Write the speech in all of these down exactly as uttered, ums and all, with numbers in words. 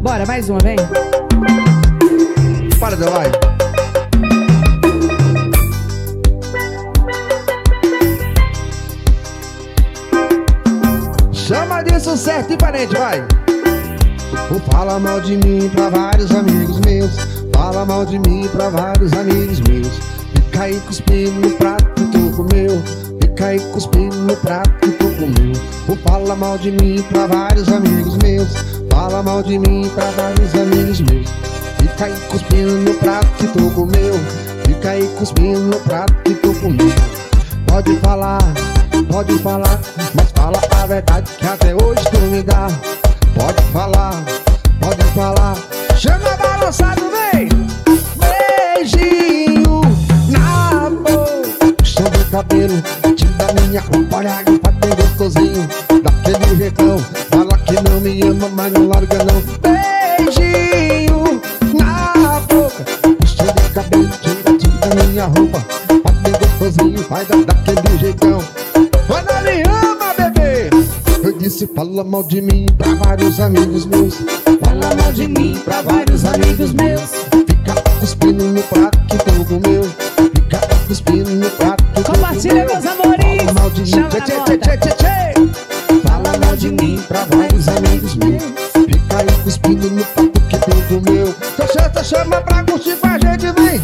Bora, mais uma, vem. Para, vai. Chama disso certo e parente, vai. Fala mal de mim pra vários amigos meus. Fala mal de mim pra vários amigos meus. Fica aí cuspindo no prato que tu comeu. Fica aí cuspindo no prato que tu comeu. Fala mal de mim pra vários amigos meus. Fala mal de mim pra vários amigos meus. Fica aí cuspindo no prato que tu comeu. Fica aí cuspindo no prato que tu comeu. Pode falar, pode falar, mas fala a verdade que até hoje tu me dá. Pode falar, pode falar. Chama balançado, vem! Beijinho na boca, puxão do cabelo, tira minha roupa, olha a roupa bem gostosinho. Daquele jeitão, fala que não me ama, mas não larga não. Beijinho na boca, puxão do cabelo, tira, tira minha roupa, bem gostosinho, vai dar daquele jeitão. Quando me ama, bebê, eu disse fala mal de mim pra vários amigos meus. Fala mal de mim pra vários amigos meus. Fica cuspindo no prato que tu comeu. Fica cuspindo no prato que tu comeu. Compartilha, meus amores. Fala mal de mim, tchê, tchê, tchê, tchê, tchê, tchê. Fala mal de mim pra vários amigos meus. Fica aí cuspindo no prato que tu comeu. Então chama pra curtir com a gente, vem.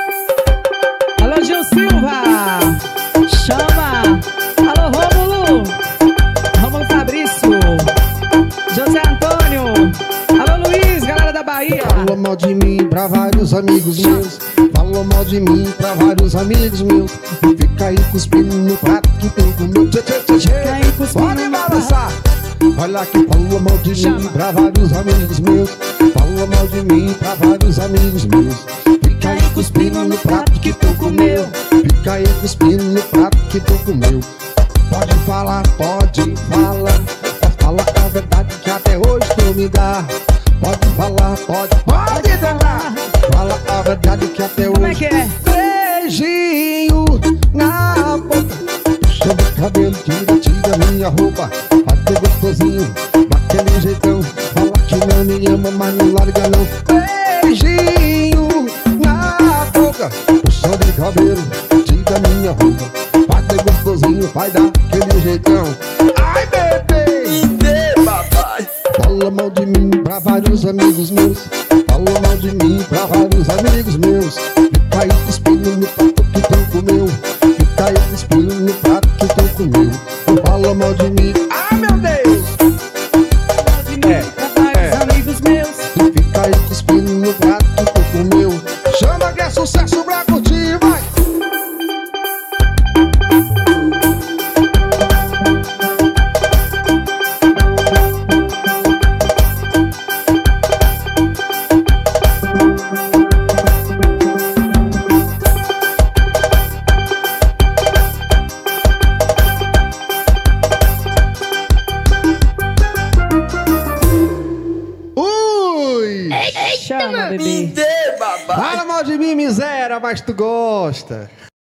Alô, Gil Silva. Chama. Alô, Rômulo. Rômulo Fabrício. José Antônio. Alô, Luiz, galera da Bahia. Fala mal de mim pra vários amigos meus. Fala mal de mim pra vários amigos meus. Fica aí cuspindo no prato que tu comeu. Tchê, tchê, tchê, tchê. Pode balançar. Olha que fala mal de Chama. mim pra vários amigos meus. Fala mal de mim pra vários amigos meus. Fica aí cuspindo no prato que tu comeu. Fica aí cuspindo no prato que tu comeu. Pode falar, pode falar. Fala a verdade que até hoje tu me dá. Pode falar, pode, pode falar. Fala a verdade que até hoje. Como é que é? Beijinho na boca, puxa do cabelo, tira, tira minha roupa. Bate gostosinho, daquele jeitão. Fala que não me ama, mas não larga não. Beijinho na boca, puxa do cabelo, tira minha roupa. Bate gostosinho, vai dar aquele jeitão. Ai, bebê! Fala mal de mim pra vários amigos meus. Fala mal de mim pra vários amigos meus. Fica aí cuspindo no prato que tu comeu. Fica aí cuspindo no prato que tu comeu. Fala mal de mim, ah meu Deus! É, Pra vários amigos meus. fica aí cuspindo no prato que tu comeu. Chama que é sucesso pra curtir, vai! Chama, bebê. Fala mal de mim, miséria, mas tu gosta.